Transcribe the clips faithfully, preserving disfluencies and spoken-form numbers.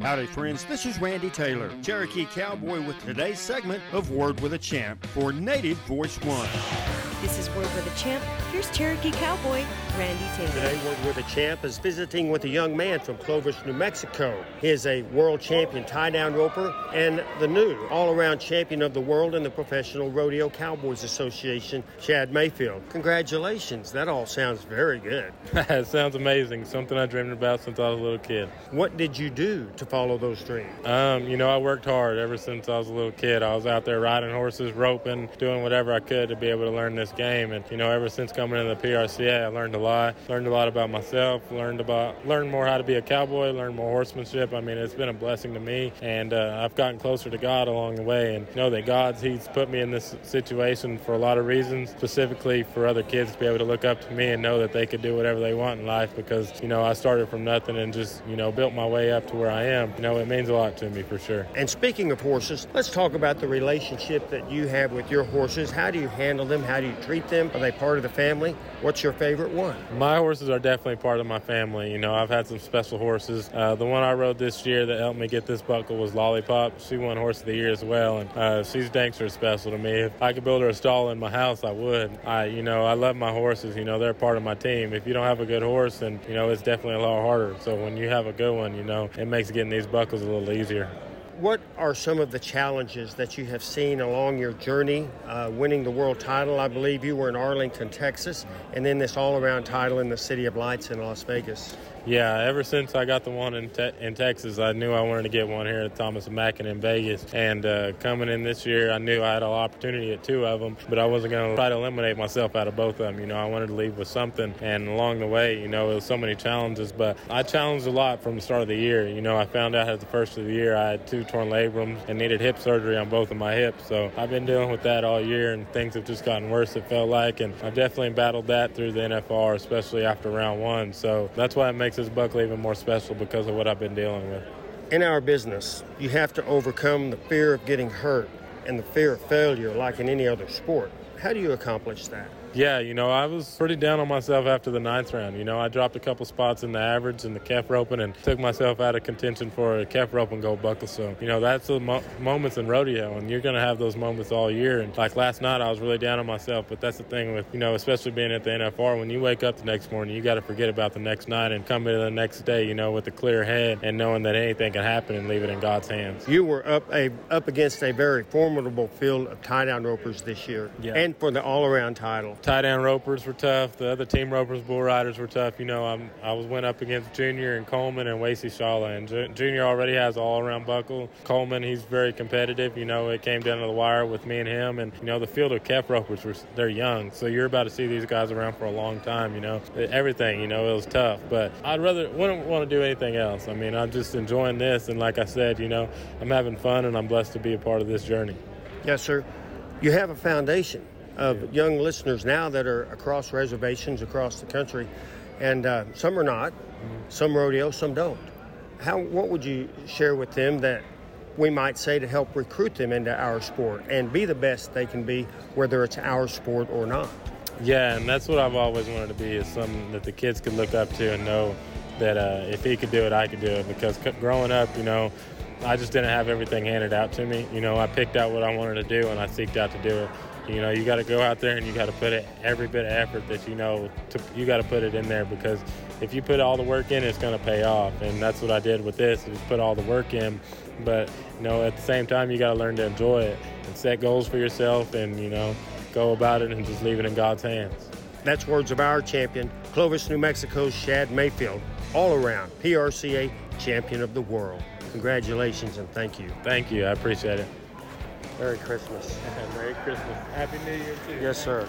Howdy, friends. This is Randy Taylor, Cherokee Cowboy, with today's segment of Word with a Champ for Native Voice One. This is Word with a Champ. Here's Cherokee Cowboy, Randy Taylor. Today, Word with a Champ is visiting with a young man from Clovis, New Mexico. He is a world champion tie-down roper and the new all-around champion of the world in the Professional Rodeo Cowboys Association, Chad Mayfield. Congratulations. That all sounds very good. It sounds amazing. Something I dreamed about since I was a little kid. What did you do to follow those dreams? Um, you know, I worked hard ever since I was a little kid. I was out there riding horses, roping, doing whatever I could to be able to learn this game. And, you know, ever since coming into the P R C A, I learned a lot. Learned a lot about myself, learned about, learned more how to be a cowboy, learned more horsemanship. I mean, it's been a blessing to me. And uh, I've gotten closer to God along the way. And know that God's, He's put me in this situation for a lot of reasons, specifically for other kids to be able to look up to me and know that they could do whatever they want in life, because, you know, I started from nothing and just, you know, built my way up to where I am. You know, it means a lot to me for sure. And speaking of horses, let's talk about the relationship that you have with your horses. How do you handle them? How do you treat them? Are they part of the family? What's your favorite one? My horses are definitely part of my family. You know, I've had some special horses. Uh, the one I rode this year that helped me get this buckle was Lollipop. She won Horse of the Year as well, and uh, she's dangster special to me. If I could build her a stall in my house, I would. I, you know, I love my horses. You know, they're part of my team. If you don't have a good horse, then, you know, it's definitely a lot harder. So when you have a good one, you know, it makes getting these buckles a little easier. What are some of the challenges that you have seen along your journey, uh, winning the world title? I believe you were in Arlington, Texas, and then this all-around title in the City of Lights in Las Vegas. Yeah, ever since I got the one in te- in Texas, I knew I wanted to get one here at Thomas and Mack in Vegas. And uh, coming in this year, I knew I had an opportunity at two of them, but I wasn't going to try to eliminate myself out of both of them. You know, I wanted to leave with something. And along the way, you know, it was so many challenges, but I challenged a lot from the start of the year. You know, I found out at the first of the year I had two torn labrums and needed hip surgery on both of my hips. So I've been dealing with that all year, and things have just gotten worse, it felt like. And I've definitely battled that through the N F R, especially after round one. So that's why it makes this buckle even more special, because of what I've been dealing with. In our business, you have to overcome the fear of getting hurt and the fear of failure like in any other sport. How do you accomplish that? Yeah, you know, I was pretty down on myself after the ninth round. You know, I dropped a couple spots in the average and the kef roping and took myself out of contention for a kef rope and gold buckle. So, you know, that's the mo- moments in rodeo, and you're going to have those moments all year. And like last night, I was really down on myself, but that's the thing with, you know, especially being at the N F R, when you wake up the next morning, you got to forget about the next night and come into the next day, you know, with a clear head and knowing that anything can happen and leave it in God's hands. You were up a up against a very formidable field of tie-down ropers this year, yeah. and for the all-around title. Tie-down ropers were tough. The other team ropers, bull riders, were tough. You know, I'm, I was went up against Junior and Coleman and Wasey Shawla. And J- Junior already has an all-around buckle. Coleman, he's very competitive. You know, it came down to the wire with me and him. And, you know, the field of kef ropers, were, they're young. So you're about to see these guys around for a long time, you know. Everything, you know, it was tough. But I'd rather, wouldn't want to do anything else. I mean, I'm just enjoying this. And like I said, you know, I'm having fun, and I'm blessed to be a part of this journey. Yes, sir. You have a foundation of young listeners now that are across reservations across the country, and uh, some are not, mm-hmm. some rodeo, some don't. How? What would you share with them that we might say to help recruit them into our sport and be the best they can be, whether it's our sport or not? Yeah, and that's what I've always wanted to be, is something that the kids could look up to and know that uh, if he could do it, I could do it. Because growing up, you know, I just didn't have everything handed out to me. You know, I picked out what I wanted to do, and I seeked out to do it. You know, you got to go out there and you got to put it, every bit of effort that you know, to, you got to put it in there, because if you put all the work in, it's going to pay off. And that's what I did with this, is put all the work in. But, you know, at the same time, you got to learn to enjoy it and set goals for yourself and, you know, go about it and just leave it in God's hands. That's words of our champion, Clovis, New Mexico's Chad Mayfield, all around P R C A champion of the world. Congratulations and thank you. Thank you. I appreciate it. Merry Christmas. Merry Christmas. Happy New Year, too. Yes, sir.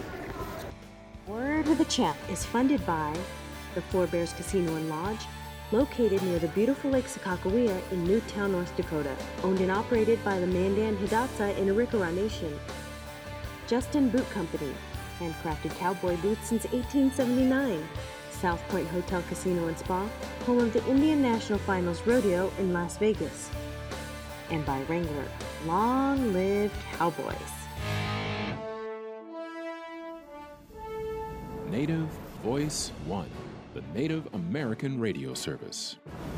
Word with a Champ is funded by the Four Bears Casino and Lodge, located near the beautiful Lake Sakakawea in Newtown, North Dakota. Owned and operated by the Mandan Hidatsa in Arikara Nation. Justin Boot Company, handcrafted cowboy boots since eighteen seventy-nine. South Point Hotel Casino and Spa, home of the Indian National Finals Rodeo in Las Vegas. And by Wrangler. Long live Cowboys. Native Voice One, the Native American radio service.